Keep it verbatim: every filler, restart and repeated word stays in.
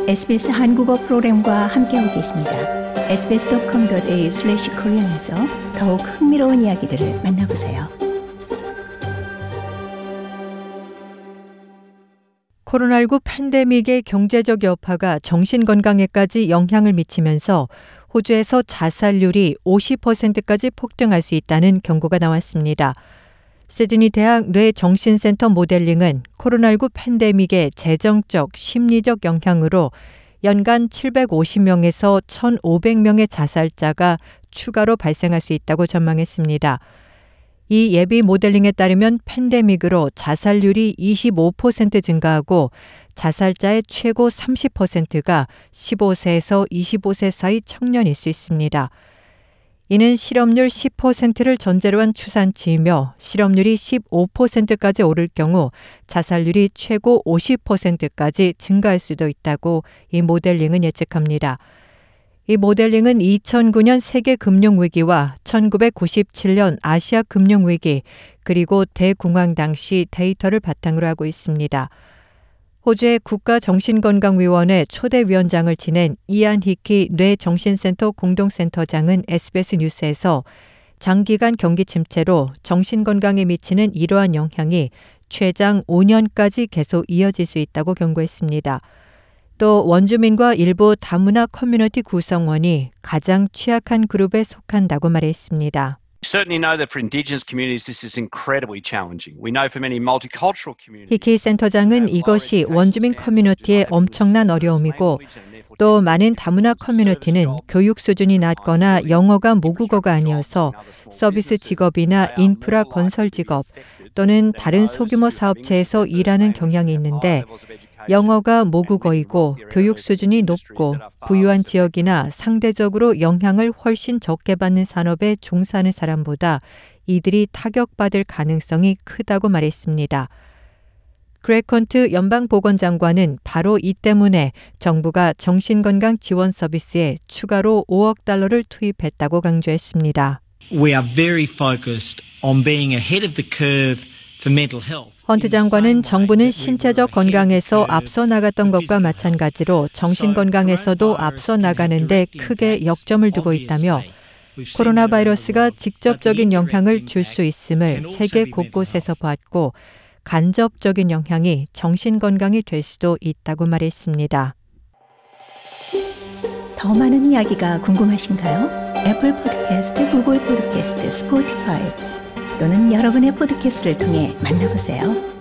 에스비에스 한국어 프로그램과 함께하고 계십니다. 에스비에스 닷컴 닷 에이유 슬래시 코리안에서 더욱 흥미로운 이야기들을 만나보세요. 코로나십구 팬데믹의 경제적 여파가 정신건강에까지 영향을 미치면서 호주에서 자살률이 오십 퍼센트까지 폭등할 수 있다는 경고가 나왔습니다. 시드니 대학 뇌정신센터 모델링은 코로나십구 팬데믹의 재정적, 심리적 영향으로 연간 칠백오십 명에서 천오백 명의 자살자가 추가로 발생할 수 있다고 전망했습니다. 이 예비 모델링에 따르면 팬데믹으로 자살률이 이십오 퍼센트 증가하고 자살자의 최고 삼십 퍼센트가 십오 세에서 이십오 세 사이 청년일 수 있습니다. 이는 실업률 십 퍼센트를 전제로 한 추산치이며 실업률이 십오 퍼센트까지 오를 경우 자살률이 최고 오십 퍼센트까지 증가할 수도 있다고 이 모델링은 예측합니다. 이 모델링은 이천구 년 세계 금융위기와 천구백구십칠 년 아시아 금융위기 그리고 대공황 당시 데이터를 바탕으로 하고 있습니다. 호주의 국가정신건강위원회 초대위원장을 지낸 이안 히키 뇌정신센터 공동센터장은 에스비에스 뉴스에서 장기간 경기 침체로 정신건강에 미치는 이러한 영향이 최장 오 년까지 계속 이어질 수 있다고 경고했습니다. 또 원주민과 일부 다문화 커뮤니티 구성원이 가장 취약한 그룹에 속한다고 말했습니다. 히키 센터장은 이것이 원주민 커뮤니티의 엄청난 어려움이고 또 많은 다문화 커뮤니티는 교육 수준이 낮거나 영어가 모국어가 아니어서 서비스 직업이나 인프라 건설 직업 또는 다른 소규모 사업체에서 일하는 경향이 있는데 영어가 모국어이고 교육 수준이 높고 부유한 지역이나 상대적으로 영향을 훨씬 적게 받는 산업에 종사하는 사람보다 이들이 타격받을 가능성이 크다고 말했습니다. 그레컨트 연방보건장관은 바로 이 때문에 정부가 정신건강 지원 서비스에 추가로 오억 달러를 투입했다고 강조했습니다. We are very focused on being ahead of the curve. 헌트 장관은 정부는 신체적 건강에서 앞서 나갔던 것과 마찬가지로 정신건강에서도 앞서 나가는 데 크게 역점을 두고 있다며 코로나 바이러스가 직접적인 영향을 줄 수 있음을 세계 곳곳에서 봤고 간접적인 영향이 정신건강이 될 수도 있다고 말했습니다. 더 많은 이야기가 궁금하신가요? 애플 팟캐스트, 구글 팟캐스트, 스포티파이 또는 여러분의 팟캐스트를 통해 만나보세요.